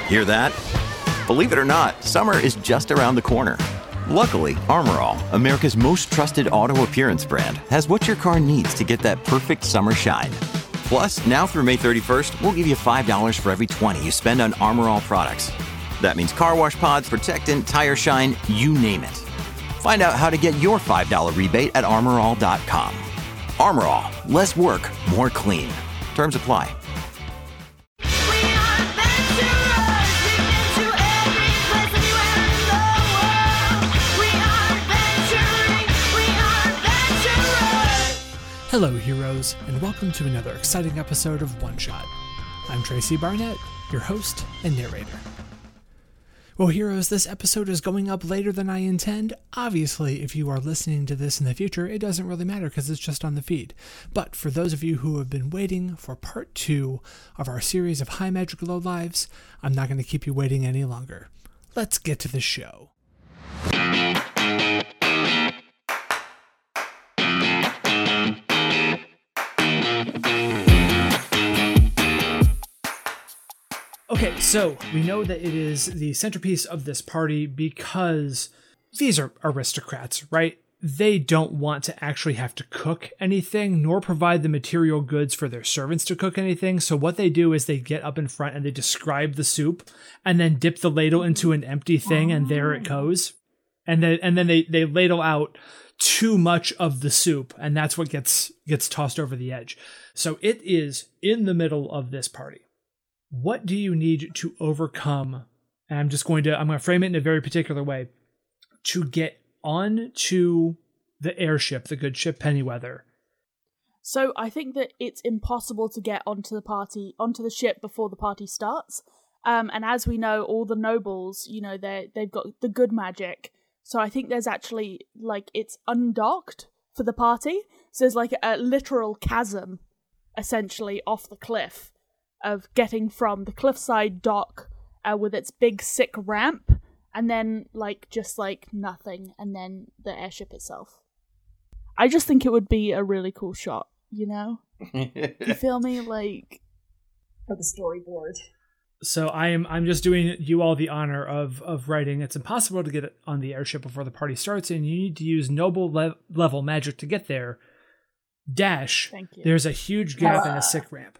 Hear that? Believe it or not, summer is just around the corner. Luckily, Armor All, America's most trusted auto appearance brand, has what your car needs to get that perfect summer shine. Plus, now through May 31st, we'll give you $5 for every $20 you spend on Armor All products. That means car wash pods, protectant, tire shine, you name it. Find out how to get your $5 rebate at armorall.com. Armor All, less work, more clean. Terms apply. Hello, heroes, and welcome to another exciting episode of One Shot. I'm Tracy Barnett, your host and narrator. Well, heroes, this episode is going up later than I intend. Obviously, if you are listening to this in the future, it doesn't really matter because it's just on the feed. But for those of you who have been waiting for part 2 of our series of High Magic Low Lives, I'm not going to keep you waiting any longer. Let's get to the show. Okay, so we know that it is the centerpiece of this party because these are aristocrats, right? They don't want to actually have to cook anything, nor provide the material goods for their servants to cook anything. So what they do is they get up in front and they describe the soup and then dip the ladle into an empty thing and there it goes. And then they ladle out too much of the soup and that's what gets tossed over the edge. So it is in the middle of this party. What do you need to overcome? And I'm going to frame it in a very particular way to get on to the airship, the good ship Pennyweather. So I think that it's impossible to get onto the ship before the party starts. And as we know, all the nobles, they've got the good magic. So I think there's actually it's undocked for the party. So there's a literal chasm, essentially, off the cliff, of getting from the cliffside dock with its big sick ramp and then just nothing and then the airship itself. I just think it would be a really cool shot, you feel me? For the storyboard. So I'm just doing you all the honor of writing. It's impossible to get it on the airship before the party starts and you need to use noble level magic to get there. Dash. Thank you. There's a huge gap and a sick ramp.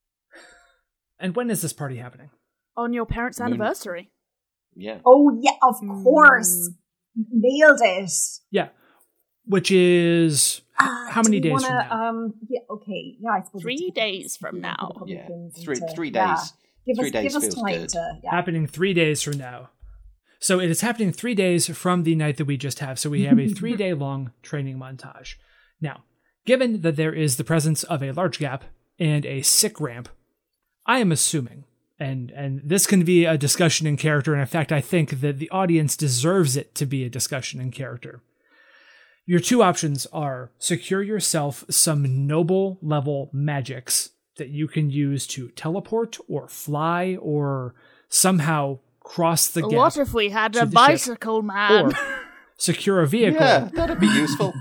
And when is this party happening? On your parents' anniversary. Yeah. Oh, yeah, of course. Nailed it. Yeah. Which is how many days from now? Yeah, okay. Yeah, I suppose 3 days from now. Yeah, 3 days. Give 3 days us feels time good. Happening 3 days from now. So it is happening 3 days from the night that we just have. So we have a 3-day long training montage. Now, given that there is the presence of a large gap and a sick ramp, I am assuming, and this can be a discussion in character, and in fact, I think that the audience deserves it to be a discussion in character. Your two options are secure yourself some noble level magics that you can use to teleport or fly or somehow cross the gap. What if we had a bicycle, man? Or secure a vehicle. Yeah, that'd be useful.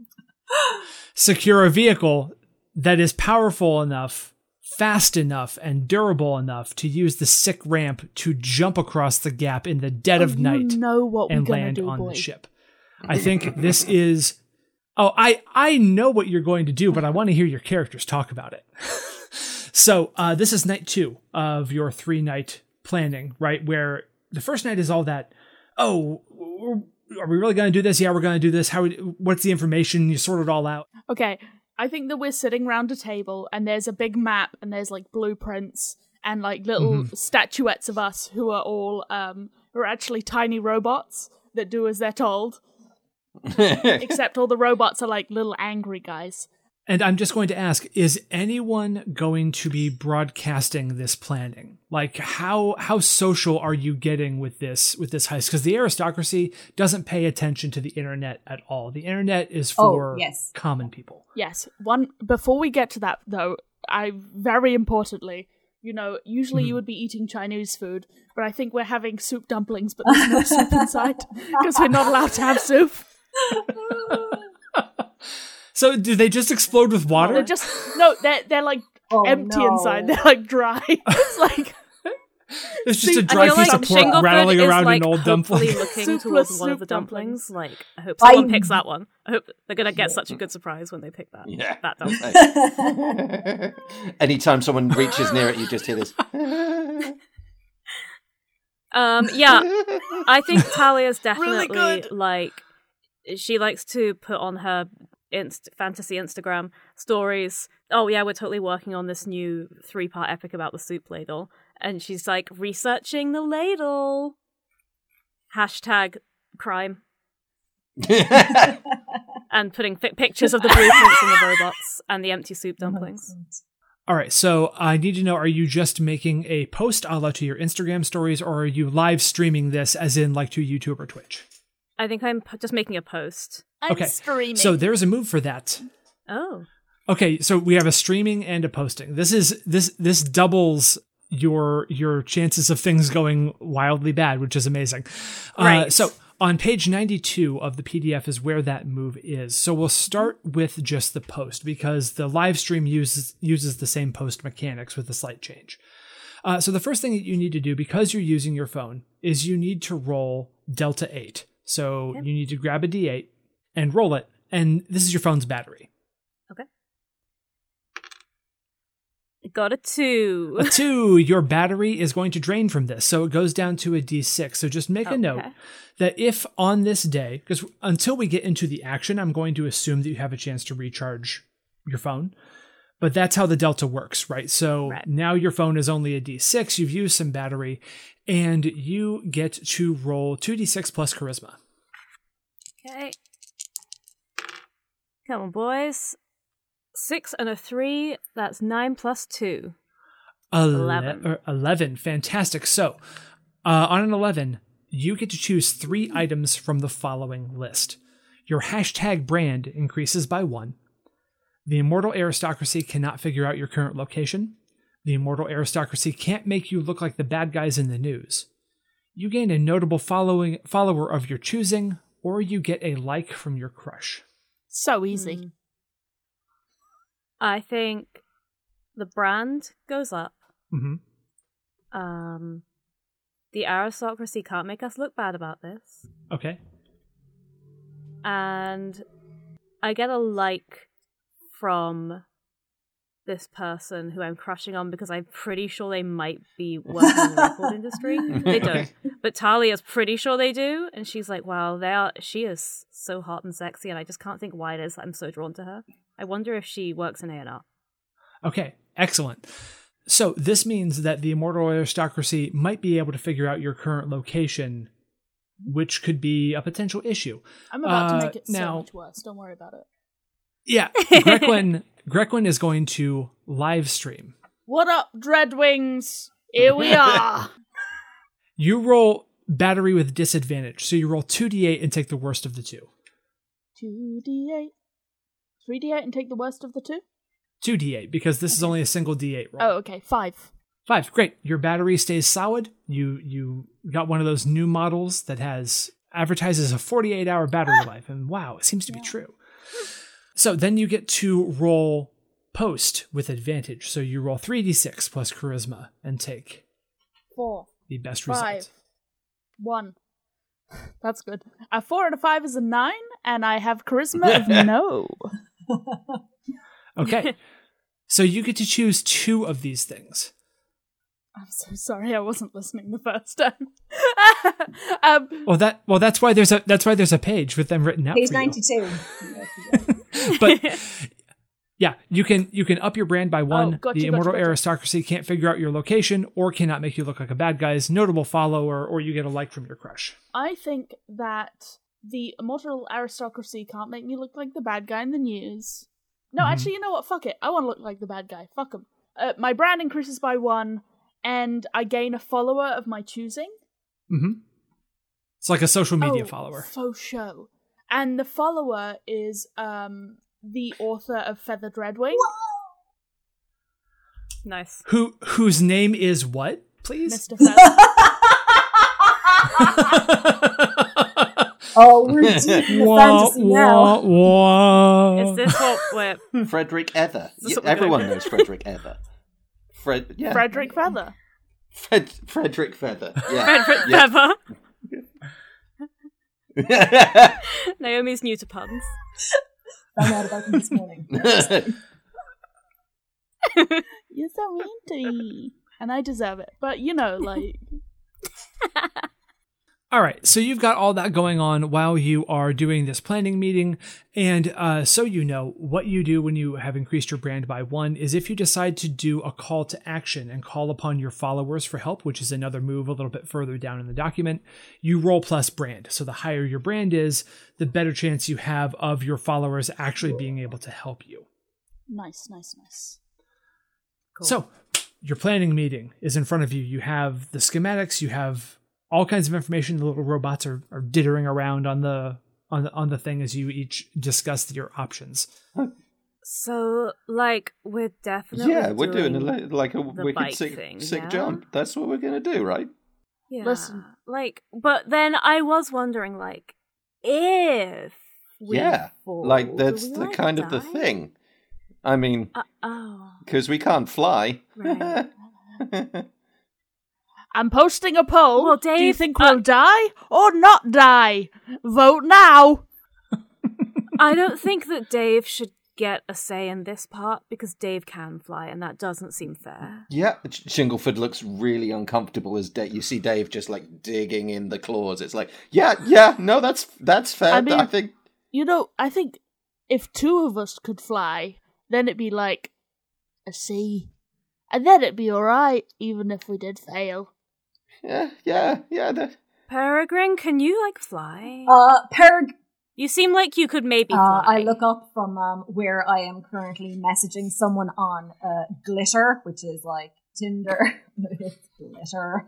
Secure a vehicle that is powerful enough, fast enough, and durable enough to use the sick ramp to jump across the gap in the dead of night and land on the ship. I think this is... Oh, I know what you're going to do, but I want to hear your characters talk about it. So this is night 2 of your 3-night planning, right? Where the first night is all that, are we really going to do this? Yeah, we're going to do this. What's the information? You sort it all out. Okay. I think that we're sitting around a table and there's a big map and there's blueprints and little statuettes of us who are all who are actually tiny robots that do as they're told. Except all the robots are little angry guys. And I'm just going to ask, is anyone going to be broadcasting this planning? How social are you getting with this heist? Because the aristocracy doesn't pay attention to the internet at all. The internet is for common people. Yes. Before we get to that, though, very importantly, usually you would be eating Chinese food, but I think we're having soup dumplings, but there's no soup inside because we're not allowed to have soup. So do they just explode with water? They're empty inside. They're dry. It's There's just a I dry feel piece like of pork Shinglefoot rattling is around like an old hopefully dumpling. looking Soupless towards one of the soup dumplings. dumplings. Like, I hope someone Fine. picks that one. I hope they're gonna get such a good surprise when they pick that. Yeah. That dumpling. Hey. Anytime someone reaches near it, you just hear this. Yeah, I think Talia's Really definitely good. like she likes to put on her fantasy Instagram stories. Oh yeah, we're totally working on this new 3-part epic about the soup ladle, and she's like researching the ladle. Hashtag crime. And putting pictures of the blueprints and the robots and the empty soup dumplings. All right, so I need to know, are you just making a post a la to your Instagram stories, or are you live streaming this as in like to YouTube or Twitch? I think I'm just making a post. I'm Okay, streaming. so there's a move for that. Oh. Okay, so we have a streaming and a posting. This doubles your chances of things going wildly bad, which is amazing. Right. So on page 92 of the PDF is where that move is. So we'll start with just the post because the live stream uses the same post mechanics with a slight change. So the first thing that you need to do, because you're using your phone, is you need to roll Delta 8. So you need to grab a D8 and roll it, and this is your phone's battery. Okay. Got a 2. A 2, your battery is going to drain from this, so it goes down to a D6. So just make a note that if on this day, because until we get into the action, I'm going to assume that you have a chance to recharge your phone. But that's how the Delta works, right? So now your phone is only a D6, you've used some battery, and you get to roll 2D6 plus charisma. Okay. Come on, boys. 6 and a 3, that's 9 plus 2. 11. 11, fantastic. So on an 11, you get to choose 3 items from the following list. Your hashtag brand increases by 1. The immortal aristocracy cannot figure out your current location. The immortal aristocracy can't make you look like the bad guys in the news. You gain a notable follower of your choosing, or you get a like from your crush. So easy. I think the brand goes up. Mm-hmm. The aristocracy can't make us look bad about this. Okay. And I get a like from this person who I'm crushing on because I'm pretty sure they might be working in the record industry. They don't. But Talia's pretty sure they do. And she's like, wow, she is so hot and sexy, and I just can't think why it is I'm so drawn to her. I wonder if she works in A&R. Okay, excellent. So this means that the immortal aristocracy might be able to figure out your current location, which could be a potential issue. I'm about to make it so now, much worse. Don't worry about it. Yeah, Grequin is going to live stream. What up, Dreadwings? Here we are. You roll battery with disadvantage, so you roll 2d8 and take the worst of the 2. 2d8. 3d8 and take the worst of the 2? 2d8, because this is only a single d8 roll. Oh, okay. 5. 5, great. Your battery stays solid. You got one of those new models that advertises a 48-hour battery life, and wow, it seems to be true. So then you get to roll post with advantage. So you roll 3d6 plus charisma and take 4. the best 5. result. 1. That's good. A 4 and a 5 is a 9, and I have charisma of no. Okay. So you get to choose 2 of these things. I'm so sorry, I wasn't listening the first time. That's why there's a page with them written out. Page for you. 92. But yeah, you can up your brand by 1. Gotcha, the immortal gotcha. aristocracy can't figure out your location or cannot make you look like a bad guy's notable follower, or you get a like from your crush. I think that the immortal aristocracy can't make me look like the bad guy in the news. No, actually, you know what? Fuck it. I want to look like the bad guy. Fuck him. My brand increases by 1, and I gain a follower of my choosing. Mm-hmm. It's like a social media follower. Faux show. And the follower is the author of Feather Dreadwing. Nice. Whose name is what, please? Mr. Feather. Oh, we're deep in the fantasy now. Is this what we're... Frederick Ether. This is what we're Everyone doing. knows Frederick Ether. Frederick Feather. Frederick Feather. Yeah. Frederick Feather. Naomi's new to puns. Found out about them this morning. You're so mean to me. And I deserve it. But, like... All right, so you've got all that going on while you are doing this planning meeting, and so you know, what you do when you have increased your brand by 1 is if you decide to do a call to action and call upon your followers for help, which is another move a little bit further down in the document, you roll plus brand. So the higher your brand is, the better chance you have of your followers actually being able to help you. Nice. Cool. So your planning meeting is in front of you. You have the schematics, you have all kinds of information. The little robots are dithering around on the thing as you each discuss your options. So, we're definitely we're doing a wicked sick yeah? jump. That's what we're going to do, right? Yeah. Listen. But then I was wondering, if we fall, that's the kind of the thing. I mean, because we can't fly. Right. I'm posting a poll. Well, Dave, do you think we'll die or not die? Vote now. I don't think that Dave should get a say in this part because Dave can fly, and that doesn't seem fair. Yeah, Shingleford looks really uncomfortable as you see Dave just digging in the claws. It's no, that's fair. I mean, I think I think if 2 of us could fly, then it'd be like a C, and then it'd be all right, even if we did fail. Yeah. Peregrine, can you fly? You seem like you could maybe fly. I look up from where I am currently messaging someone on Glitter, which is like Tinder. It's Glitter.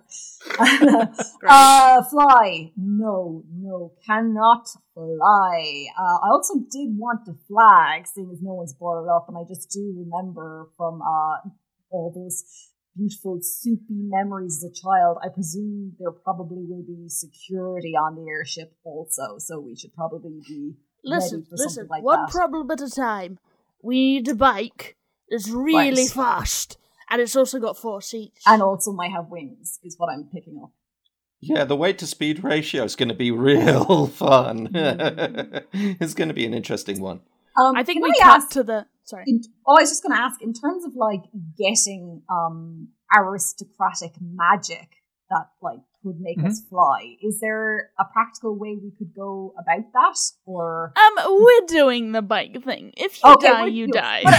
Fly. No, cannot fly. I also did want to flag, seeing as no one's brought it up, and I just do remember from all those beautiful soupy memories as a child. I presume there probably will be security on the airship also, so we should probably be ready for something like one that. problem at a time. We need a bike that's really fast, and it's also got 4 seats. And also might have wings, is what I'm picking up. Yeah, the weight to speed ratio is going to be real fun. It's going to be an interesting one. I think we cut to the... Sorry. I was just going to ask, in terms of getting aristocratic magic that would make us fly, is there a practical way we could go about that? Or we're doing the bike thing. If you die, you die. No,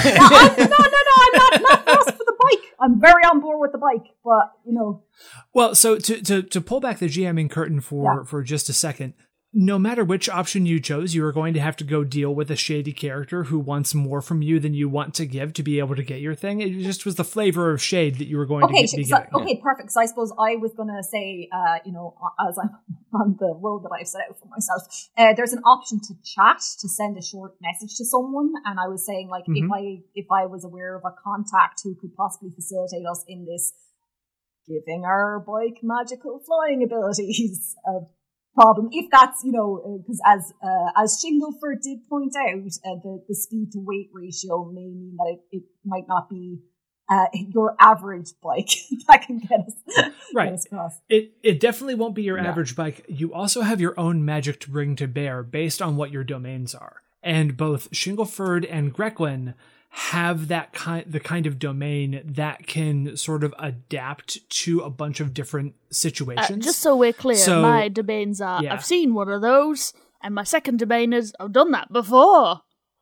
I'm not lost for the bike. I'm very on board with the bike, but Well, so to pull back the GMing curtain for just a second. No matter which option you chose, you are going to have to go deal with a shady character who wants more from you than you want to give to be able to get your thing. It just was the flavor of shade that you were going to be getting. Okay, perfect. So I suppose I was going to say, as I'm on the road that I've set out for myself, there's an option to chat, to send a short message to someone. And I was saying, if I was aware of a contact who could possibly facilitate us in this giving our bike magical flying abilities problem, if that's because as Shingleford did point out, the speed to weight ratio may mean that it might not be your average bike that can get us right. Get us across. It definitely won't be your average bike. You also have your own magic to bring to bear based on what your domains are, and both Shingleford and Grequin have the kind of domain that can sort of adapt to a bunch of different situations. Just so we're clear, my domains are, I've seen one of those, and my second domain is, I've done that before.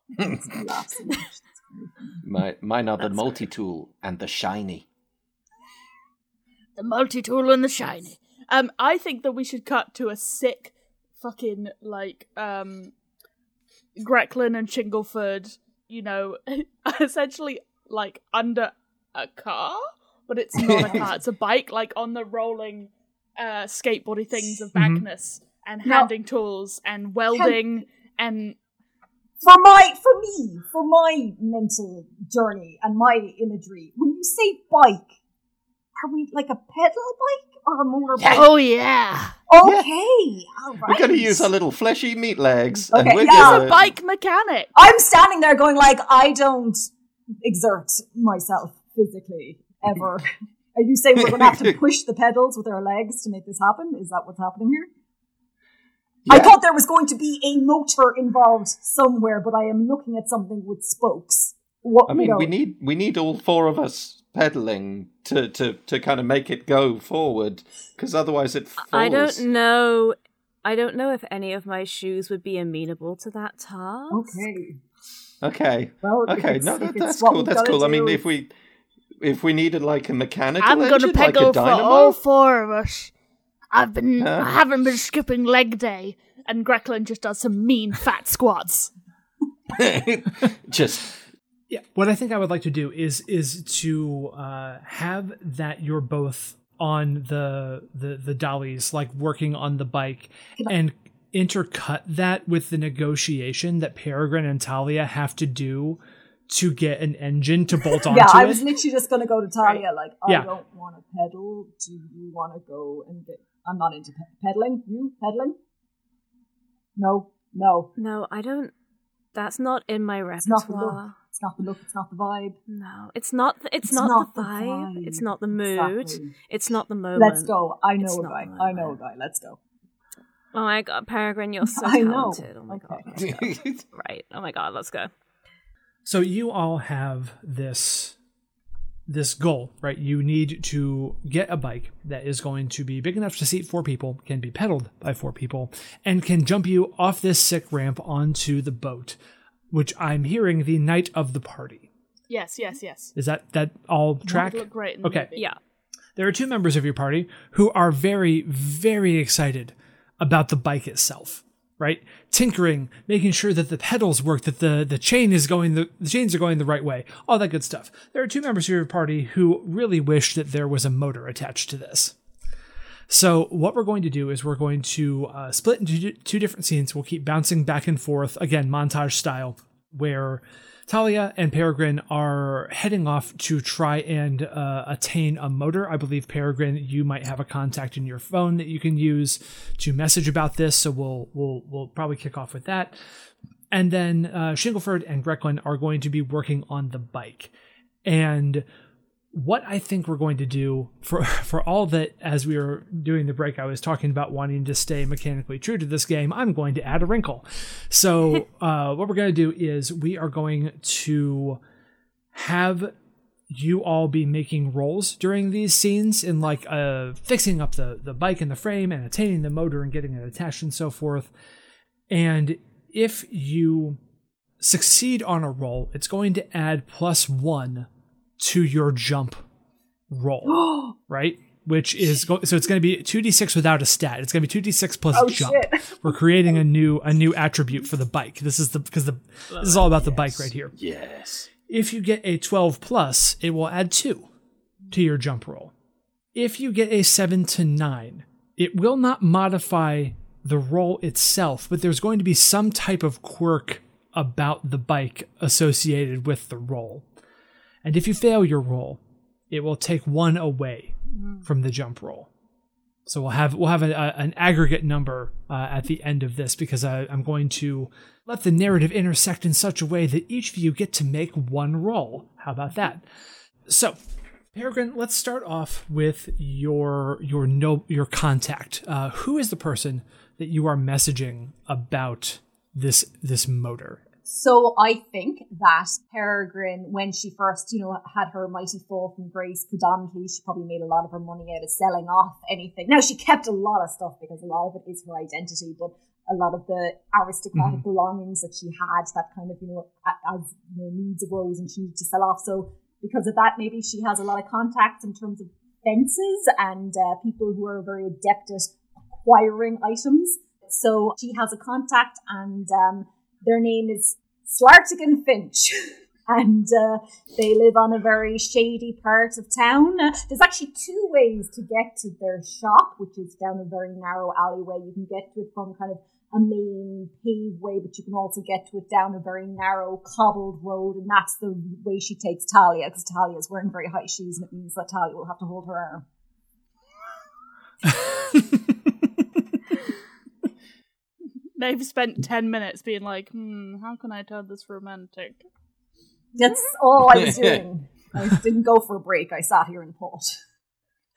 Mine are the multi-tool and the shiny. The multi-tool and the shiny. I think that we should cut to a sick fucking, Grequin and Shingleford, essentially under a car, but it's not a car, it's a bike, on the rolling skateboardy things of Magnus, and handing tools and welding and for my mental journey and my imagery, when you say bike, are we a pedal bike or a motorbike? Oh yeah. Okay. All right. We're going to use our little fleshy meat legs. Okay, and we're He's a bike mechanic. I'm standing there going I don't exert myself physically ever Are you saying we're going to have to push the pedals with our legs to make this happen? Is that what's happening here? Yeah. I thought there was going to be a motor involved somewhere, but I am looking at something with spokes. I mean, we need all four of us pedaling to kind of make it go forward, because otherwise it falls. I don't know if any of my shoes would be amenable to that task. Okay. Well, okay. No, that's cool. That's cool. I mean, if we needed like a mechanical I'm engine, gonna pedal like a dynamo, for all four of us. I haven't been skipping leg day, and Grecklin just does some mean fat squats. Yeah, what I think I would like to do is to have that you're both on the dollies, like working on the bike, and intercut that with the negotiation that Peregrine and Talia have to do to get an engine to bolt onto it. I was literally just going to go to Talia, like, I don't want to pedal. Do you want to go and get... I'm not into pedaling. You pedaling? No, I don't... That's not in my repertoire. It's not the look. It's not the vibe. No, it's not the vibe. It's not the mood. Exactly. It's not the moment. Let's go. I know a guy. Let's go. Oh my god, Peregrine, you're so talented. Oh my god, let's go. Right. Oh my god, let's go. So you all have this goal, right? You need to get a bike that is going to be big enough to seat 4 people, can be pedaled by 4 people, and can jump you off this sick ramp onto the boat, which I'm hearing the night of the party. Yes. Is that all track? Look great. Okay. Movie. Yeah. There are 2 members of your party who are very, very excited about the bike itself, right? Tinkering, making sure that the pedals work, that the chains are going the right way, all that good stuff. There are 2 members of your party who really wish that there was a motor attached to this. So what we're going to do is we're going to split into 2 different scenes. We'll keep bouncing back and forth, again, montage style, where Talia and Peregrine are heading off to try and attain a motor. I believe, Peregrine, you might have a contact in your phone that you can use to message about this, so we'll probably kick off with that. And then Shingleford and Grecklin are going to be working on the bike. And what I think we're going to do for all that, as we were doing the break, I was talking about wanting to stay mechanically true to this game. I'm going to add a wrinkle. So what we're going to do is we are going to have you all be making rolls during these scenes in like fixing up the bike and the frame and attaining the motor and getting it attached and so forth. And if you succeed on a roll, it's going to add +1 to your jump roll, right? Which is so it's going to be 2d6 without a stat. It's going to be 2d6 plus jump. Shit. We're creating a new attribute for the bike. This is all about the bike right here. Yes. If you get a 12 plus, it will add 2 to your jump roll. If you get a 7 to 9, it will not modify the roll itself, but there's going to be some type of quirk about the bike associated with the roll. And if you fail your roll, it will take 1 away from the jump roll. So we'll have an aggregate number at the end of this, because I'm going to let the narrative intersect in such a way that each of you get to make 1 roll. How about that? So, Peregrine, let's start off with your contact. Who is the person that you are messaging about this motor? So I think that Peregrine, when she first, had her mighty fall from grace, predominantly, she probably made a lot of her money out of selling off anything. Now, she kept a lot of stuff because a lot of it is her identity, but a lot of the aristocratic belongings that she had, that kind of, as needs arose and she needed to sell off. So because of that, maybe she has a lot of contacts in terms of fences and people who are very adept at acquiring items. So she has a contact, and their name is Slartigan Finch, and they live on a very shady part of town. There's actually 2 ways to get to their shop, which is down a very narrow alleyway. You can get to it from kind of a main paved way, but you can also get to it down a very narrow cobbled road, and that's the way she takes Talia, because Talia is wearing very high shoes, and it means that Talia will have to hold her arm. They've spent 10 minutes being like, how can I turn this romantic? That's all I was doing. I didn't go for a break. I sat here and thought.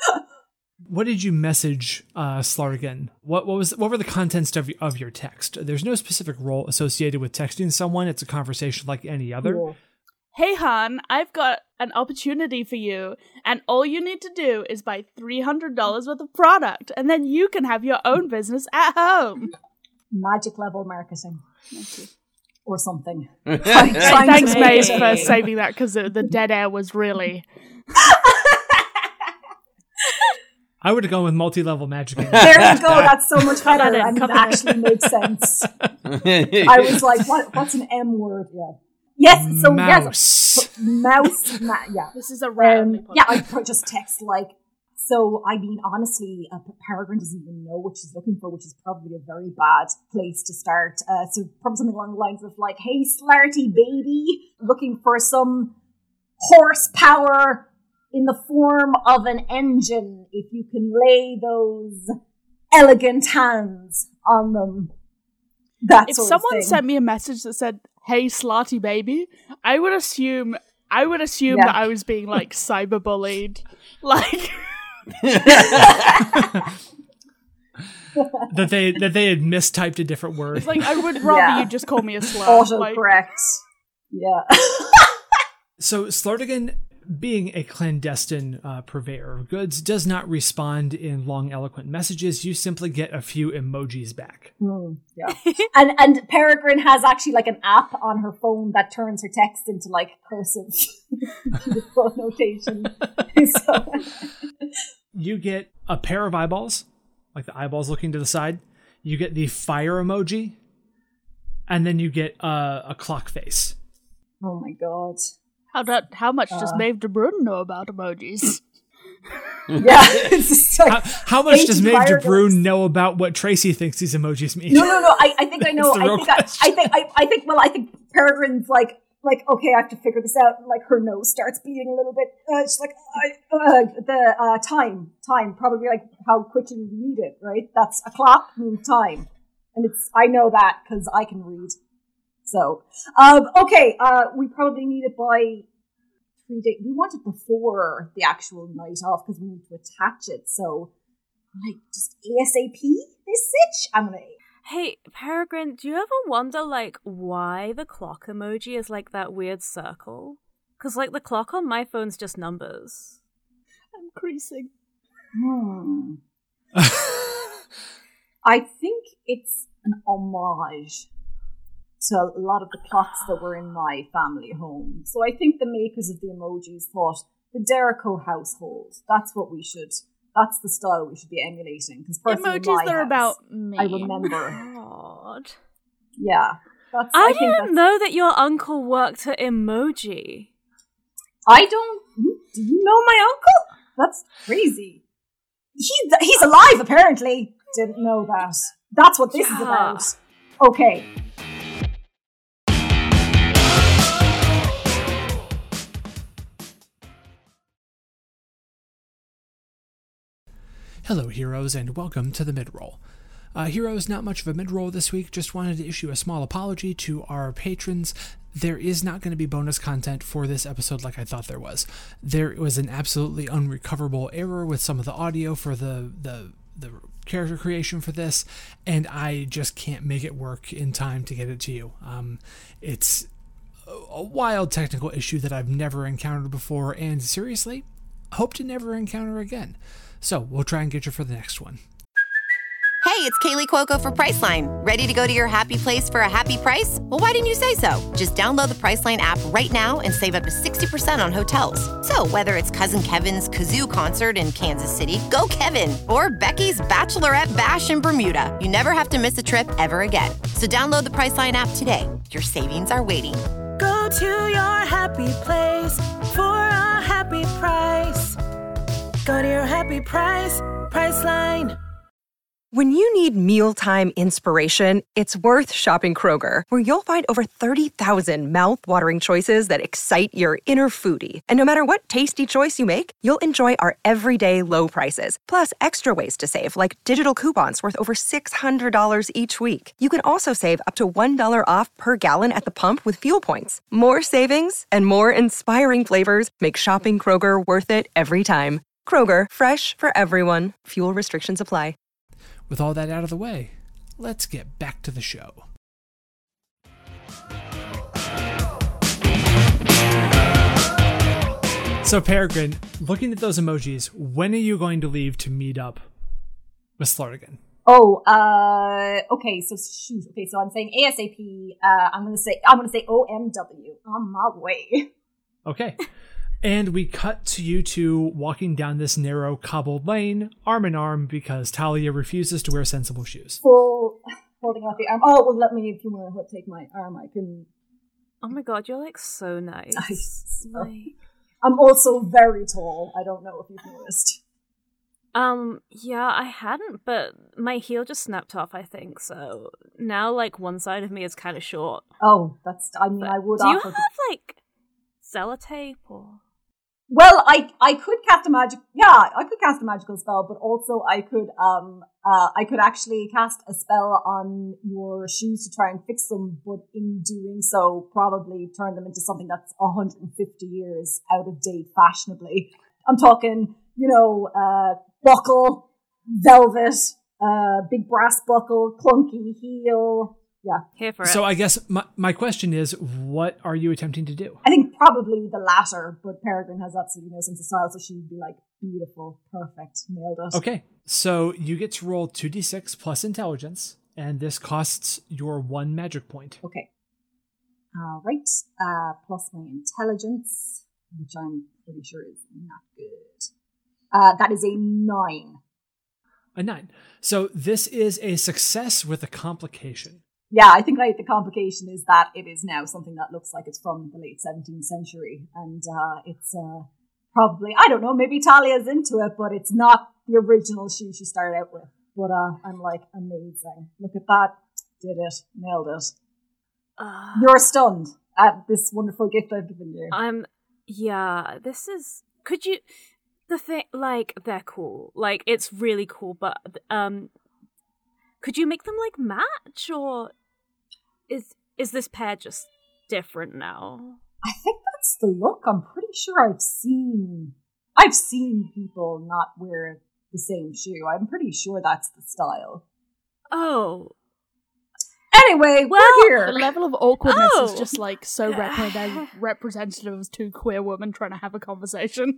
What did you message Slartigan? What were the contents of your text? There's no specific role associated with texting someone. It's a conversation like any other. Cool. Hey, Han, I've got an opportunity for you, and all you need to do is buy $300 worth of product, and then you can have your own business at home. Magic level marketing. Thank you. Or something. Thanks, Maze, for saving that, because the dead air was really... I would have gone with multi-level magic. There you go. That's so much better, and it actually makes sense. I was like, what's an M word? Yeah. Yes, so mouse. Yes, mouse. Yeah. This is a random podcast. Yeah, I just text like, so I mean, honestly, Peregrine doesn't even know what she's looking for, which is probably a very bad place to start. So probably something along the lines of like, hey, Slarty baby, looking for some horsepower in the form of an engine, if you can lay those elegant hands on them. If someone sent me a message that said, hey, Slarty baby, I would assume that I was being like cyberbullied. Like that they had mistyped a different word. It's like, I would rather you just call me a slut. Autocorrect. Yeah. So Slartigan, being a clandestine purveyor of goods, does not respond in long, eloquent messages. You simply get a few emojis back. Yeah. and Peregrine has actually like an app on her phone that turns her text into like cursive notation. So. You get a pair of eyeballs, like the eyeballs looking to the side. You get the fire emoji, and then you get a clock face. Oh my god. How much does Maeve de Bruyne know about emojis? Yeah, it's just like how much does Maeve de Bruyne know about what Tracy thinks these emojis mean? No. I think I know. I think Peregrine's like, okay, I have to figure this out. And like her nose starts bleeding a little bit. She's like, the time, probably like how quickly you read it, right? That's a clock means time, and I know that because I can read. So, okay, we probably need it by 3 days. We want it before the actual night off because we need to attach it. So, like, just ASAP this sitch. Hey, Peregrine, do you ever wonder, like, why the clock emoji is like that weird circle? Because, like, the clock on my phone's just numbers. I'm creasing. I think it's an homage to a lot of the clocks that were in my family home. So I think the makers of the emojis thought the Derrico household, that's the style we should be emulating. Because emojis that are about me. I remember. God. Yeah. I didn't know that your uncle worked at Emoji. I don't... Do you know my uncle? That's crazy. He's alive, apparently. Didn't know that. That's what this is about. Okay. Hello, heroes, and welcome to the mid-roll. Heroes, not much of a mid-roll this week. Just wanted to issue a small apology to our patrons. There is not going to be bonus content for this episode like I thought there was. There was an absolutely unrecoverable error with some of the audio for the character creation for this, and I just can't make it work in time to get it to you. It's a wild technical issue that I've never encountered before, and seriously, hope to never encounter again. So we'll try and get you for the next one. Hey, it's Kaylee Cuoco for Priceline. Ready to go to your happy place for a happy price? Well, why didn't you say so? Just download the Priceline app right now and save up to 60% on hotels. So whether it's Cousin Kevin's Kazoo Concert in Kansas City, go Kevin, or Becky's Bachelorette Bash in Bermuda, you never have to miss a trip ever again. So download the Priceline app today. Your savings are waiting. Go to your happy place for a happy price. Go to your happy price, Priceline. When you need mealtime inspiration, it's worth shopping Kroger, where you'll find over 30,000 mouth-watering choices that excite your inner foodie. And no matter what tasty choice you make, you'll enjoy our everyday low prices, plus extra ways to save, like digital coupons worth over $600 each week. You can also save up to $1 off per gallon at the pump with fuel points. More savings and more inspiring flavors make shopping Kroger worth it every time. Kroger, fresh for everyone. Fuel restrictions apply. With all that out of the way, let's get back to the show. So, Peregrine, looking at those emojis, when are you going to leave to meet up with Slartigan? Oh, okay. So shoot. Okay, so I'm saying ASAP. I'm gonna say OMW on my way. Okay. And we cut to you two walking down this narrow cobbled lane, arm in arm, because Talia refuses to wear sensible shoes. Full holding out the arm. Oh, well, let me, if you want to take my arm, I can. Oh my god, you're like so nice. I'm also very tall. I don't know if you've noticed. Yeah, I hadn't, but my heel just snapped off, I think, so now, like, one side of me is kind of short. Oh, I would do you offer... have, like, sellotape, or...? Well, I could cast a magical spell, but also I could actually cast a spell on your shoes to try and fix them, but in doing so, probably turn them into something that's 150 years out of date fashionably. I'm talking, buckle, velvet, big brass buckle, clunky heel. Yeah. Here for it. So I guess my question is, what are you attempting to do? I think probably the latter, but Peregrine has absolutely no sense of style, so she'd be like, beautiful, perfect, nailed it. Okay, so you get to roll 2d6 plus intelligence, and this costs your 1 magic point. Okay. All right. Plus my intelligence, which I'm pretty sure is not good. That is a 9. A 9. So this is a success with a complication. Yeah, I think the complication is that it is now something that looks like it's from the late 17th century. And it's probably, I don't know, maybe Talia's into it, but it's not the original shoe she started out with. But I'm like, amazing. Look at that. Did it. Nailed it. You're stunned at this wonderful gift I've given you. Yeah, this is... Could you... The thing, like, they're cool. Like, it's really cool, but, could you make them, like, match, or is this pair just different now? I think that's the look. I'm pretty sure I've seen people not wear the same shoe. I'm pretty sure that's the style. Oh. Anyway, we're here. The level of awkwardness is just, like, so representative of two queer women trying to have a conversation.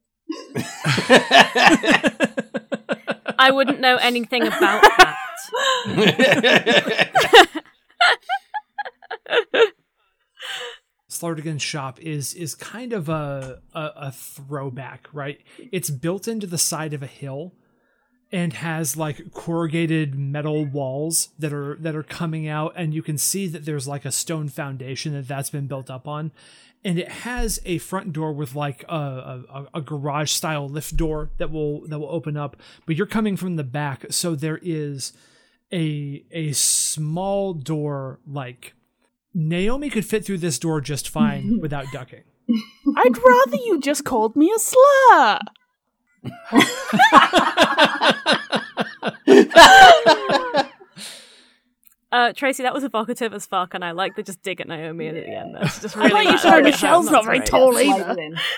I wouldn't know anything about that. Slartigan's shop is kind of a throwback, right? It's built into the side of a hill and has like corrugated metal walls that are coming out, and you can see that there's like a stone foundation that's been built up on. And it has a front door with like a garage style lift door that will open up, but you're coming from the back, so there is a small door. Like Naomi could fit through this door just fine without ducking. I'd rather you just called me a slur. Tracy, that was evocative as fuck, and I like to just dig at Naomi at the end. That's just really. I thought you said Michelle's not very tall either.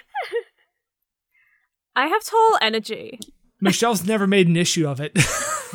I have tall energy. Michelle's never made an issue of it.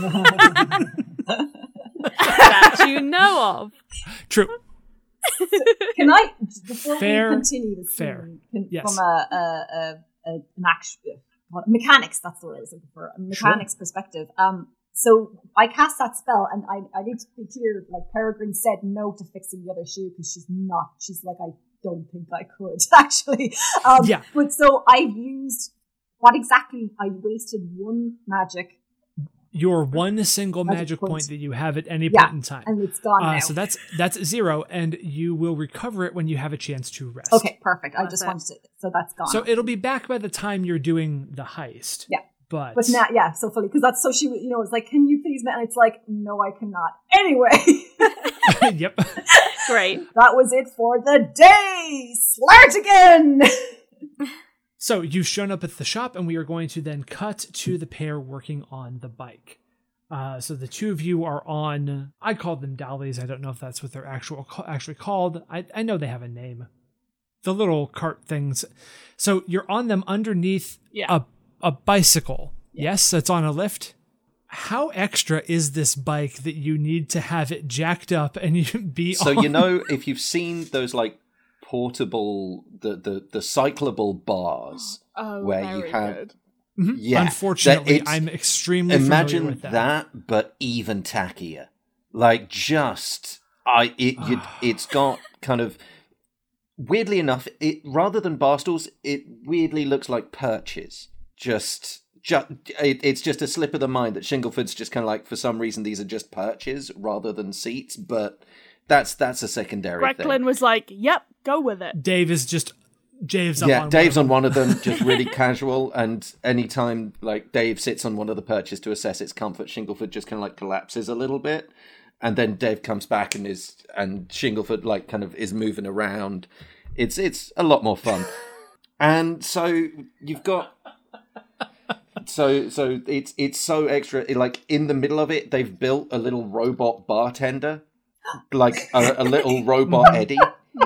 That you know of. True. Can I, before fair, we continue the scene, yes. From an actual mechanics, that's the word I was looking for, a mechanics perspective. So I cast that spell, and I need to be clear, like Peregrine said no to fixing the other shoe because she's like, I don't think I could, actually. Yeah. But so I've used, what exactly, I wasted 1 magic. Your 1 single magic point that you have at any point in time. And it's gone now. So that's 0, and you will recover it when you have a chance to rest. Okay, perfect. I just wanted to, so that's gone. So it'll be back by the time you're doing the heist. Yeah. But now, yeah, so funny, because that's so she, it's like, can you please, and it's like, no, I cannot. Anyway. Yep. Great. That was it for the day. Slartigan! So you've shown up at the shop, and we are going to then cut to the pair working on the bike. So the two of you are on, I call them dollies. I don't know if that's what they're actually called. I know they have a name. The little cart things. So you're on them underneath a bicycle. Yes, it's on a lift. How extra is this bike that you need to have it jacked up and you be so on? You know, if you've seen those like portable the cyclable bars where you have good. Yeah, unfortunately I'm extremely familiar with that. That but even tackier. Like just it's got kind of weirdly enough, it rather than bar stools, it weirdly looks like perches. It's just a slip of the mind that Shingleford's just kind of like, for some reason, these are just perches rather than seats, but that's a secondary thing. Brecklin was like, yep, go with it. Dave's on one of them, just really casual, and anytime like Dave sits on one of the perches to assess its comfort, Shingleford just kind of like collapses a little bit, and then Dave comes back and Shingleford like kind of is moving around. It's a lot more fun. And so you've got So it's so extra. Like in the middle of it, they've built a little robot bartender, like a little robot Eddie,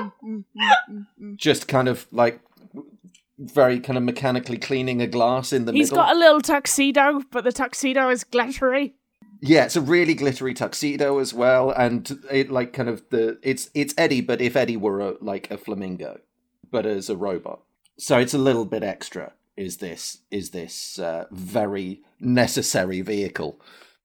just kind of like very kind of mechanically cleaning a glass in the middle. He's got a little tuxedo, but the tuxedo is glittery. Yeah, it's a really glittery tuxedo as well, and it like kind of it's Eddie, but if Eddie were a flamingo, but as a robot, so it's a little bit extra. Is this very necessary vehicle?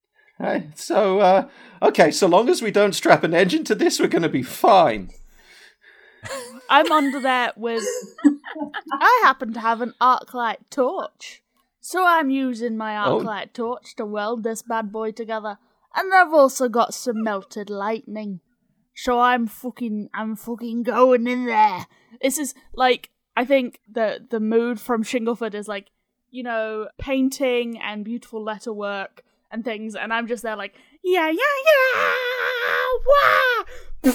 So okay, so long as we don't strap an engine to this, we're going to be fine. I'm under there with. I happen to have an arc light torch. So I'm using my arc light torch to weld this bad boy together. And I've also got some melted lightning. So I'm fucking going in there. This is like, I think the mood from Shingleford is like, you know, painting and beautiful letterwork and things. And I'm just there like, yeah, wah!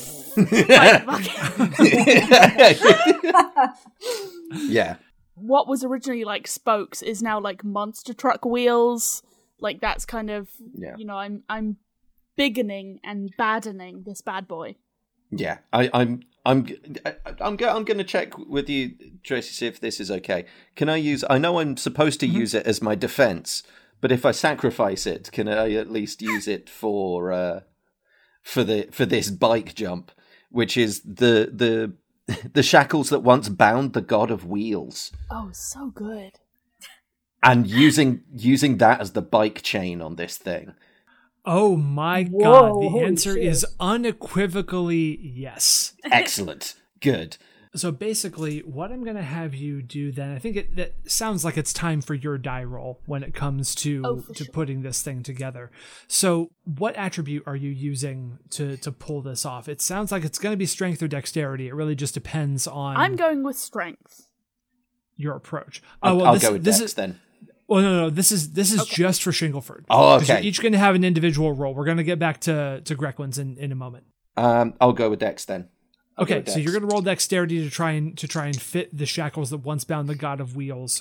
Yeah. What was originally like spokes is now like monster truck wheels. Like that's kind of, you know, I'm biggening and baddening this bad boy. Yeah, I'm going to check with you, Tracy, see if this is okay. Can I use? I know I'm supposed to use it as my defense, but if I sacrifice it, can I at least use it for this bike jump, which is the shackles that once bound the god of wheels? Oh, so good. And using that as the bike chain on this thing. Oh my God, the answer is unequivocally yes. Excellent. Good. So basically, what I'm going to have you do then, I think that sounds like it's time for your die roll when it comes to putting this thing together. So what attribute are you using to pull this off? It sounds like it's going to be strength or dexterity. It really just depends on... I'm going with strength. Your approach. I'll go with dex then. Well, no. This is just for Shingleford. Oh, okay. You're each going to have an individual roll. We're going to get back to Greklin's in a moment. I'll go with dex then. Okay, so you're going to roll dexterity to try and fit the shackles that once bound the god of wheels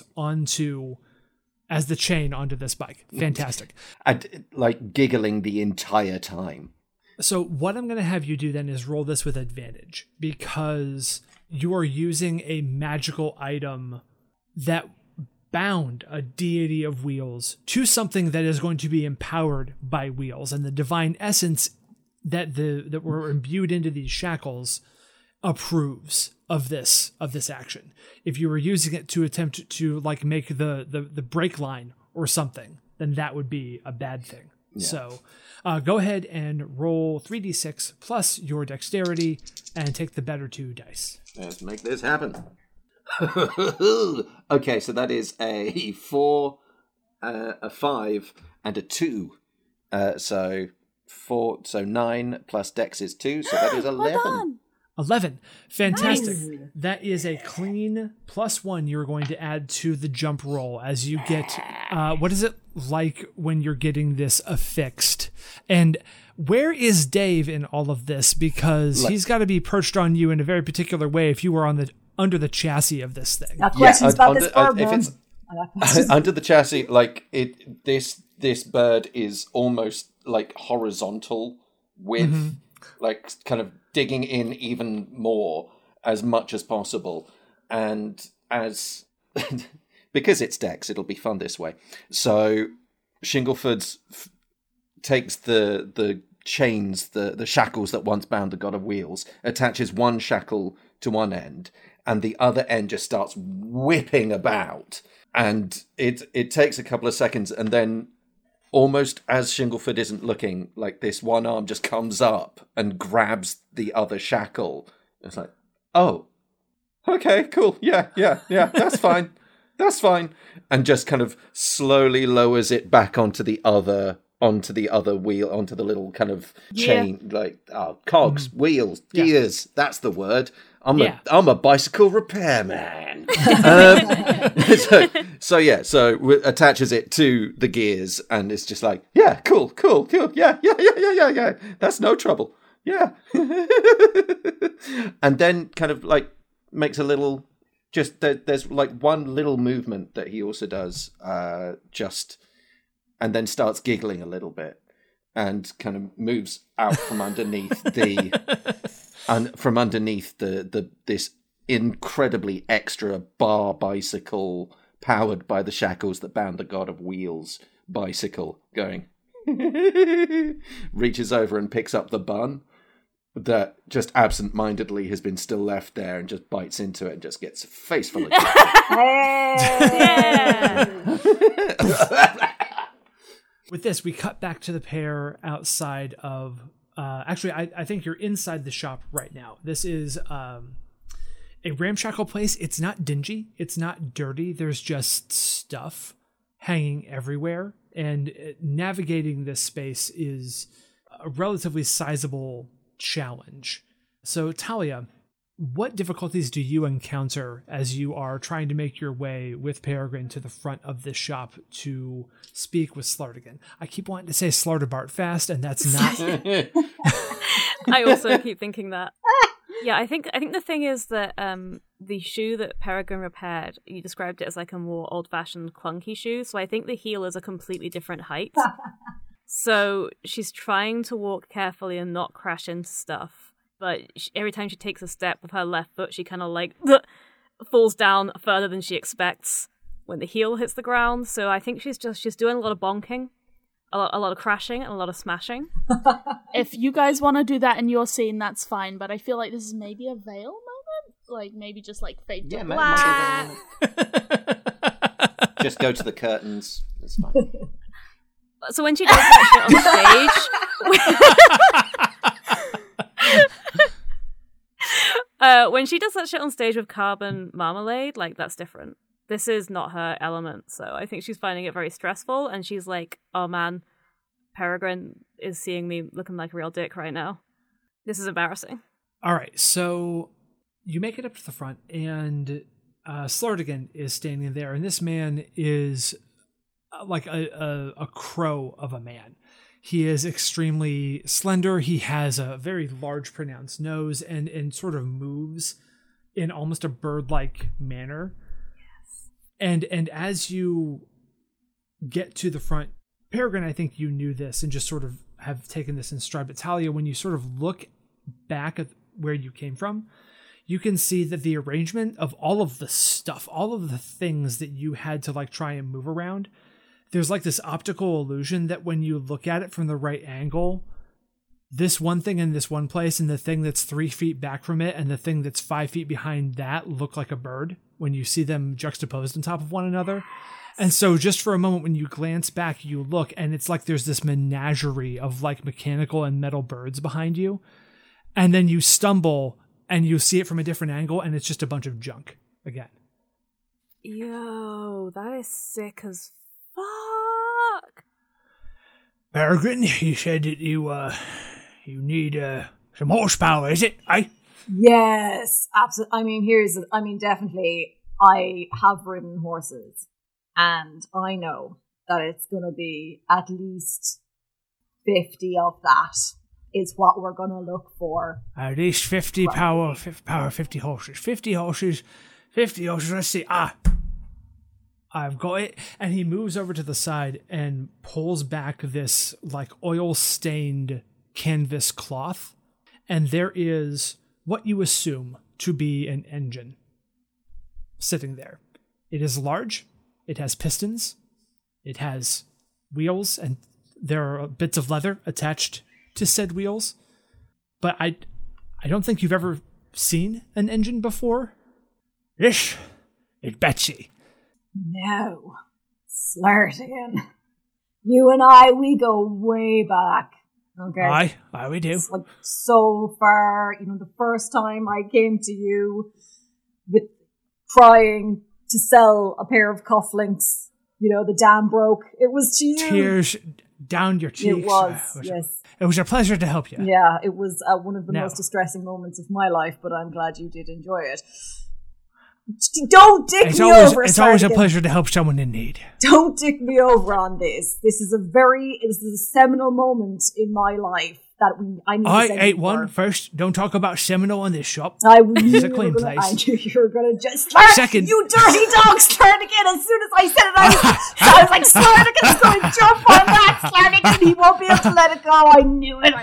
as the chain onto this bike. Fantastic. And like giggling the entire time. So what I'm going to have you do then is roll this with advantage because you are using a magical item that bound a deity of wheels to something that is going to be empowered by wheels, and the divine essence that were imbued into these shackles approves of this action. If you were using it to attempt to like make the brake line or something, then that would be a bad thing. Yeah. So go ahead and roll 3d6 plus your dexterity and take the better 2 dice. Let's make this happen. Okay, so that is a 4, a 5, and a 2. So 9 plus dex is 2, so that is 11. Well 11. Fantastic. Nice. That is a clean +1 you're going to add to the jump roll as you get... what is it like when you're getting this affixed? And where is Dave in all of this? Because he's got to be perched on you in a very particular way if you were under the chassis of this thing. Got questions about this bird, if it's under the chassis, like this bird is almost like horizontal with like kind of digging in even more as much as possible, and as because it's Dex, it'll be fun this way. So Shingleford takes the chains, the shackles that once bound the God of Wheels, attaches one shackle to one end, and the other end just starts whipping about. And it takes a couple of seconds, and then almost as Shingleford isn't looking, like this one arm just comes up and grabs the other shackle. It's like, oh, okay, cool, yeah, that's fine, that's fine, and just kind of slowly lowers it back onto the other wheel, onto the little kind of chain, like cogs, wheels, gears. That's the word. I'm a bicycle repairman. So attaches it to the gears, and it's just like, yeah, cool, yeah. That's no trouble. Yeah. And then kind of like makes a little, just there's like one little movement that he also does, and then starts giggling a little bit, and kind of moves out from underneath this incredibly extra bar bicycle powered by the shackles that bound the God of Wheels bicycle, going reaches over and picks up the bun that just absent-mindedly has been still left there, and just bites into it and just gets a face full of With this, we cut back to the pair outside of... actually, I think you're inside the shop right now. This is a ramshackle place. It's not dingy. It's not dirty. There's just stuff hanging everywhere. And navigating this space is a relatively sizable challenge. So, Talia, what difficulties do you encounter as you are trying to make your way with Peregrine to the front of this shop to speak with Slartigan? I keep wanting to say Slartibart fast, and that's not... I also keep thinking that. Yeah, I think the thing is that the shoe that Peregrine repaired, you described it as like a more old-fashioned clunky shoe, so I think the heel is a completely different height. So she's trying to walk carefully and not crash into stuff. But every time she takes a step with her left foot, she kind of like falls down further than she expects when the heel hits the ground. So I think she's doing a lot of bonking, a lot of crashing, and a lot of smashing. If you guys want to do that in your scene, that's fine. But I feel like this is maybe a veil moment, like maybe just like fade to black. Just go to the curtains. It's fine. So when she does that shit on stage. When she does that shit on stage with Carbon Marmalade, like, that's different. This is not her element, so I think she's finding it very stressful, and she's like, oh man, Peregrine is seeing me looking like a real dick right now. This is embarrassing. All right, so you make it up to the front, and Slartigan is standing there, and this man is like a crow of a man. He is extremely slender. He has a very large, pronounced nose, and sort of moves in almost a bird-like manner. Yes. And as you get to the front, Peregrine, I think you knew this and just sort of have taken this in stride. But Talia, when you sort of look back at where you came from, you can see that the arrangement of all of the stuff, all of the things that you had to like try and move around, there's like this optical illusion that when you look at it from the right angle, this one thing in this one place and the thing that's 3 feet back from it and the thing that's 5 feet behind that look like a bird when you see them juxtaposed on top of one another. And so just for a moment, when you glance back, you look, and it's like there's this menagerie of like mechanical and metal birds behind you. And then you stumble and you see it from a different angle, and it's just a bunch of junk again. Yo, that is sick as fuck. Peregrine, you said that you need some horsepower, is it? Yes, absolutely. I mean, definitely, I have ridden horses, and I know that it's going to be at least 50 of that is what we're going to look for. At least 50 power, 50 horses. 50 horses, let's see. I've got it. And he moves over to the side and pulls back this like oil-stained canvas cloth. And there is what you assume to be an engine sitting there. It is large. It has pistons. It has wheels, and there are bits of leather attached to said wheels. But I don't think you've ever seen an engine before. Ish, it Betsy. No, Slartigan. You and I, we go way back. Okay. Aye, we do. It's like so far. You know, the first time I came to you with trying to sell a pair of cufflinks, you know, the dam broke. It was to you. Tears down your cheeks. It was, yes. It was a pleasure to help you. Yeah, it was one of the most distressing moments of my life, but I'm glad you did enjoy it. Don't dick me over. It's always a pleasure to help someone in need. Don't dick me over on this. This is a seminal moment in my life that I need to ate one first. Don't talk about seminal in this shop. This is a clean place. I knew you were going to just Second, you dirty dog, Slartigan. As soon as I said it, I was like, Slartigan's going to jump on that. Slartigan, he won't be able to let it go. I knew it.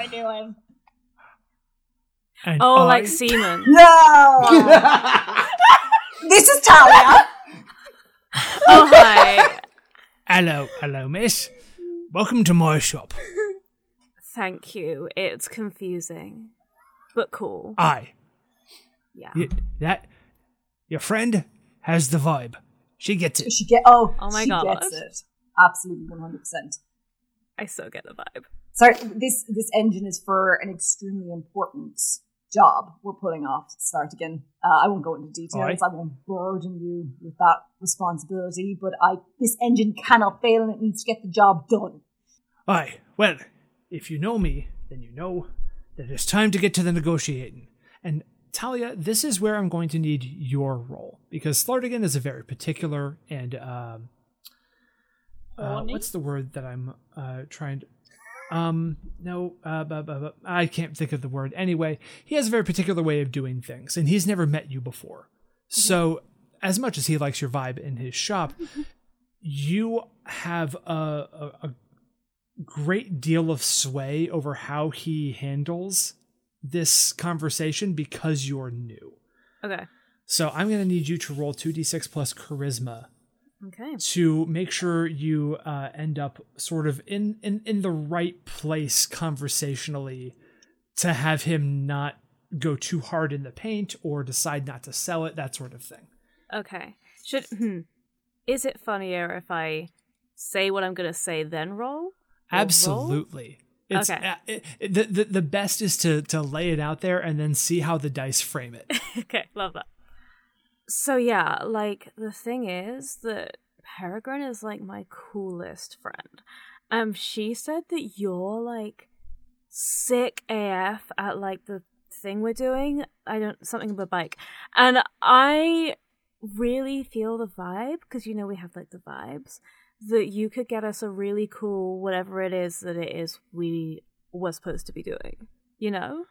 And like semen. No. This is Talia. Oh, hi. Hello, miss. Welcome to my shop. Thank you. It's confusing, but cool. Aye. Yeah. Your friend has the vibe. She gets it. Oh my God. She gets it. Absolutely 100%. I so get the vibe. Sorry, this engine is for an extremely important job we're pulling off Slartigan. I won't go into details. Aye. I won't burden you with that responsibility, but this engine cannot fail and it needs to get the job done. Aye. Well, if you know me, then you know that it's time to get to the negotiating. And Talia, this is where I'm going to need your role, because Slartigan is a very particular and what's the word that I'm trying to... I can't think of the word. Anyway, he has a very particular way of doing things, and he's never met you before. So, as much as he likes your vibe in his shop, you have a great deal of sway over how he handles this conversation because you're new. Okay. So, I'm going to need you to roll 2d6 plus charisma. Okay. To make sure you end up sort of in the right place conversationally to have him not go too hard in the paint or decide not to sell it, that sort of thing. Okay. Is it funnier if I say what I'm going to say then roll? Absolutely. Roll? It's, okay. The best is to lay it out there and then see how the dice frame it. Okay, love that. So yeah, like, the thing is that Peregrine is, like, my coolest friend. She said that you're, like, sick AF at, like, the thing we're doing. Something of a bike. And I really feel the vibe, because, you know, we have, like, the vibes, that you could get us a really cool whatever it is we were supposed to be doing. You know?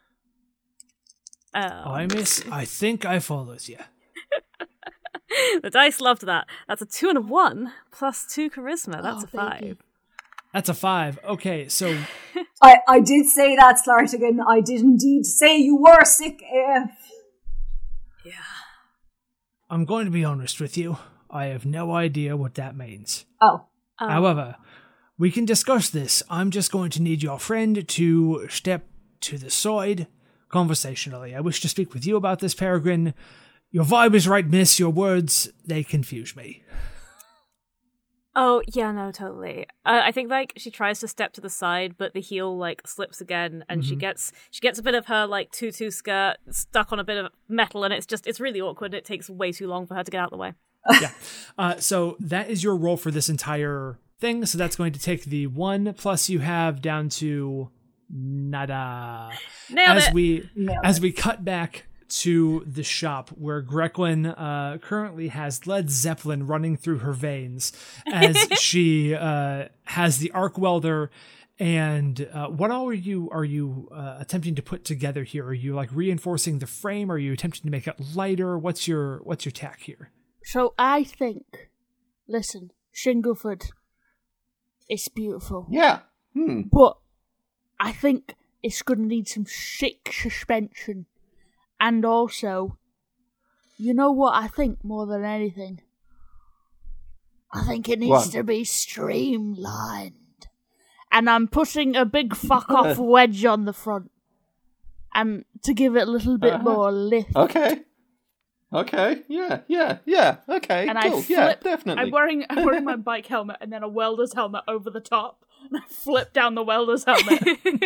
I think I follows you. The dice loved that. That's a 2 and a 1 plus 2 charisma. That's a 5. Baby. That's a 5. Okay, so I did say that, Slartigan. I did indeed say you were sick AF. Yeah. I'm going to be honest with you. I have no idea what that means. Oh. However, we can discuss this. I'm just going to need your friend to step to the side conversationally. I wish to speak with you about this, Peregrine. Your vibe is right, miss. Your words, they confuse me. Oh, yeah, no, totally. I think, like, she tries to step to the side, but the heel, like, slips again, and she gets a bit of her, like, tutu skirt stuck on a bit of metal, and it's really awkward. It takes way too long for her to get out of the way. Yeah. So that is your roll for this entire thing. So that's going to take the 1 plus you have down to nada. Nailed As we cut back to the shop where Grecklin currently has Led Zeppelin running through her veins as she has the arc welder. And what all are you attempting to put together here? Are you, like, reinforcing the frame? Are you attempting to make it lighter? What's your tack here? So I think, listen, Shingleford, it's beautiful. Yeah. But I think it's going to need some sick suspension. And also, you know what I think more than anything? I think it needs What? to be streamlined. And I'm putting a big fuck off wedge on the front. And to give it a little bit more lift. Okay. Yeah. Okay. And cool. I flip, yeah, definitely. I'm wearing my bike helmet and then a welder's helmet over the top. And I flip down the welder's helmet.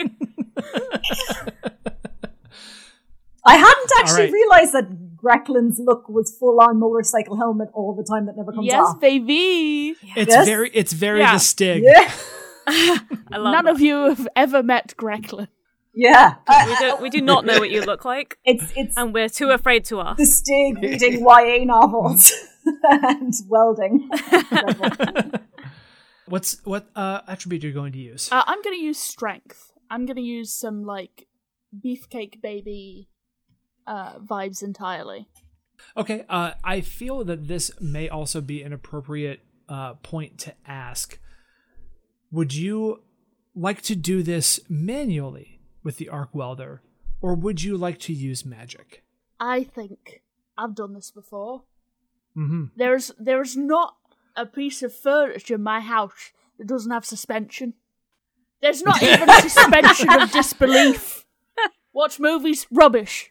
I hadn't actually right. realised that Greklin's look was full-on motorcycle helmet all the time that never comes Yes, off. baby. It's Yes. very Yeah. the Stig. Yeah. I love None that. of you have ever met Greklin. Yeah. We do not know what you look like, It's and we're too afraid to ask. the Stig reading YA novels and welding. What attribute are you going to use? I'm going to use strength. I'm going to use some, like, beefcake baby vibes entirely. Okay, I feel that this may also be an appropriate point to ask. Would you like to do this manually with the arc welder, or would you like to use magic? I think I've done this before. Mm-hmm. There's not a piece of furniture in my house that doesn't have suspension. There's not even a suspension of disbelief. Watch movies, rubbish.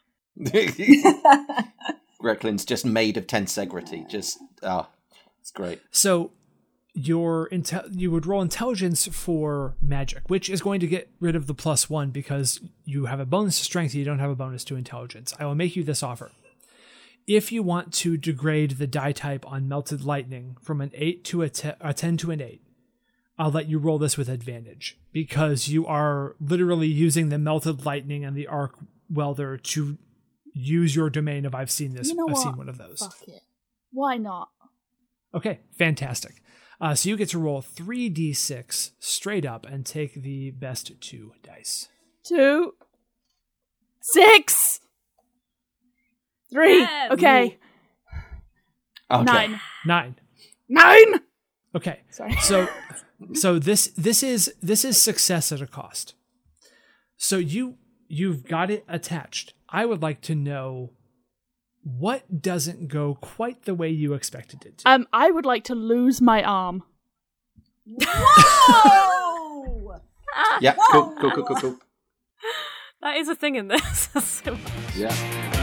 Greklin's just made of tensegrity. It's great. So you would roll intelligence for magic, which is going to get rid of the +1 because you have a bonus to strength, you don't have a bonus to intelligence. I will make you this offer. If you want to degrade the die type on melted lightning from an 8 to a 10 to an 8, I'll let you roll this with advantage because you are literally using the melted lightning and the arc welder to use your domain of I've seen this. You know I've what? seen one of those. Fuck it. Why not? Okay, fantastic. So you get to roll 3d6 straight up and take the best 2 dice. 2, 6, 3. Yeah. Okay. Okay. 9. 9. Okay. Sorry. So this is success at a cost. So you've got it attached. I would like to know what doesn't go quite the way you expected it to. I would like to lose my arm. Whoa! Yeah, cool. That is a thing in this. So much. Yeah.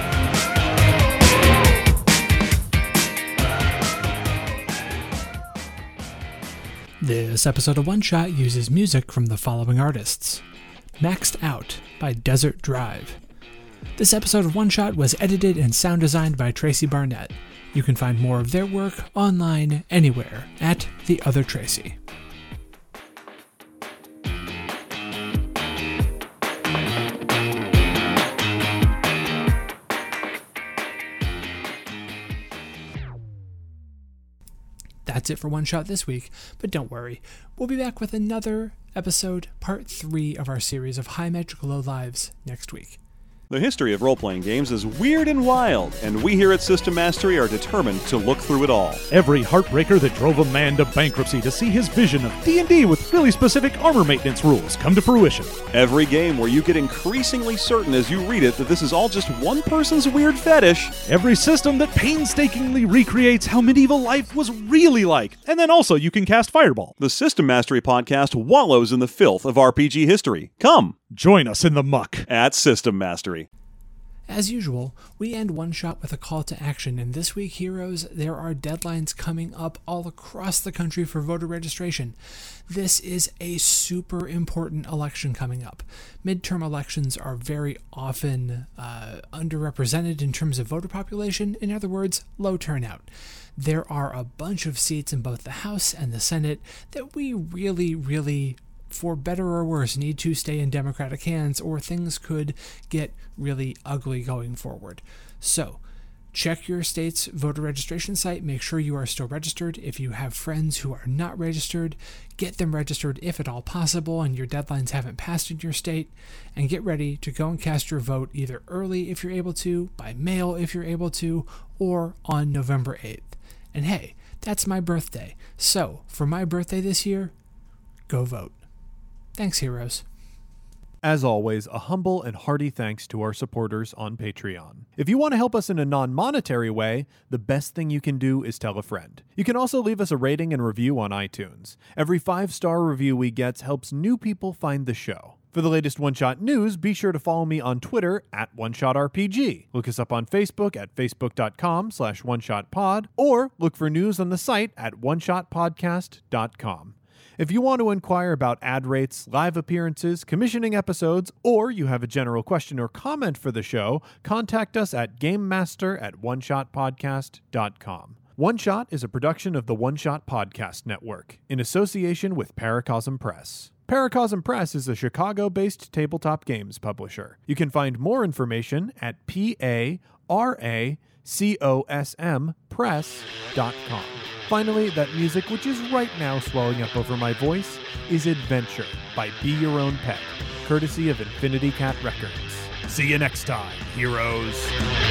This episode of One Shot uses music from the following artists. Maxed Out by Desert Drive. This episode of One Shot was edited and sound designed by Tracy Barnett. You can find more of their work online anywhere at The Other Tracy. That's it for One Shot this week, but don't worry, we'll be back with another episode, part 3 of our series of High Magic Low Lives next week. The history of role-playing games is weird and wild, and we here at System Mastery are determined to look through it all. Every heartbreaker that drove a man to bankruptcy to see his vision of D&D with really specific armor maintenance rules come to fruition. Every game where you get increasingly certain as you read it that this is all just one person's weird fetish. Every system that painstakingly recreates how medieval life was really like. And then also you can cast Fireball. The System Mastery podcast wallows in the filth of RPG history. Come! Join us in the muck. At System Mastery. As usual, we end One Shot with a call to action, and this week, heroes, there are deadlines coming up all across the country for voter registration. This is a super important election coming up. Midterm elections are very often underrepresented in terms of voter population, in other words, low turnout. There are a bunch of seats in both the House and the Senate that we really, for better or worse, need to stay in Democratic hands, or things could get really ugly going forward. So, check your state's voter registration site. Make sure you are still registered. If you have friends who are not registered, get them registered if at all possible and your deadlines haven't passed in your state. And get ready to go and cast your vote either early if you're able to, by mail if you're able to, or on November 8th. And hey, that's my birthday. So, for my birthday this year, go vote. Thanks, heroes. As always, a humble and hearty thanks to our supporters on Patreon. If you want to help us in a non-monetary way, the best thing you can do is tell a friend. You can also leave us a rating and review on iTunes. Every 5-star review we get helps new people find the show. For the latest One Shot news, be sure to follow me on Twitter at OneShotRPG. Look us up on Facebook at facebook.com/OneShotPod, or look for news on the site at OneShotPodcast.com. If you want to inquire about ad rates, live appearances, commissioning episodes, or you have a general question or comment for the show, contact us at GameMaster@OneShotPodcast.com. One Shot is a production of the One Shot Podcast Network, in association with Paracosm Press. Paracosm Press is a Chicago-based tabletop games publisher. You can find more information at paracosmpress.com. Finally, that music, which is right now swelling up over my voice, is Adventure by Be Your Own Pet, courtesy of Infinity Cat Records. See you next time, heroes.